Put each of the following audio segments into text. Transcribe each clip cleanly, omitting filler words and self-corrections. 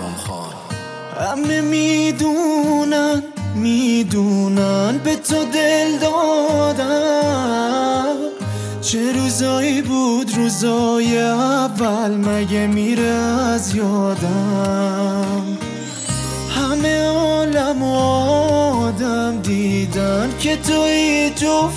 همه میدونن به تو دل دادم. چه روزایی بود روزای اول، مگه میره از یادم. همه عالم و آدم دیدن که توی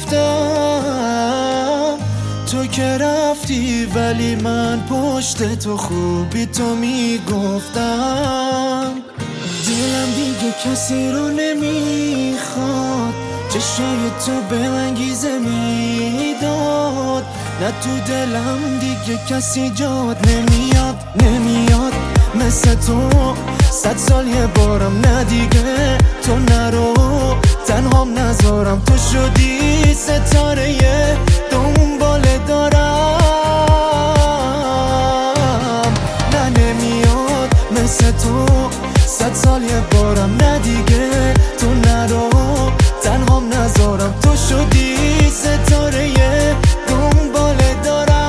جفتم. تو که رفتی ولی من پشت تو خوبی تو میگفتم. دلم دیگه کسی رو نمیخواد، چشای تو به من گیزه میداد. نه تو دلم دیگه کسی جاد نمیاد مثل تو. 100 سال یه بارم نه دیگه تو نرو، تنهام نذارم. تو شدی ستاره دنبال دارم. نه نمیاد مثل تو. 100 سال یه بارم نه دیگه تو نرو، تنهام نذارم. تو شدی ستاره دنبال دارم.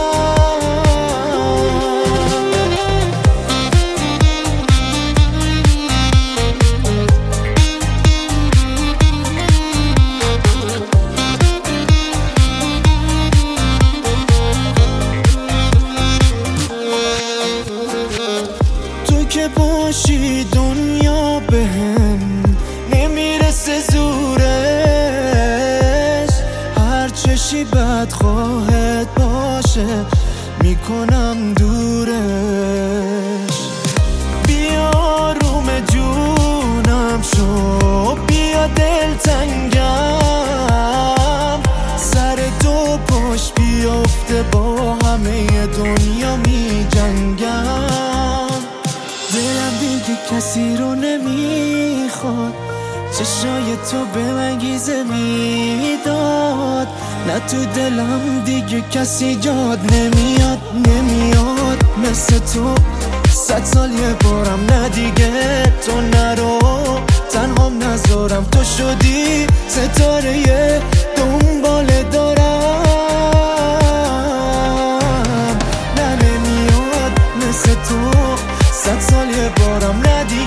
تو که باشی دنیا بهم نمیرسه زورش. هر چشی بدخواهت باشه میکنم دورش. بیا روم جونم شو، بیا دلتنگم. سر تو پاش بیافته با همه دنیا می جنگم. دلم دیگه کسی رو نمیخواد، چشای تو به من گیزه میداد. نه تو دلم دیگه کسی جاد نمیاد مثل تو. 100 سال یه بارم نه دیگه تو نرو، تنهام نذارم. تو شدی ستاره دنبال دارم. نه نمیاد مثل تو. 100 سال یه بارم نه دیگه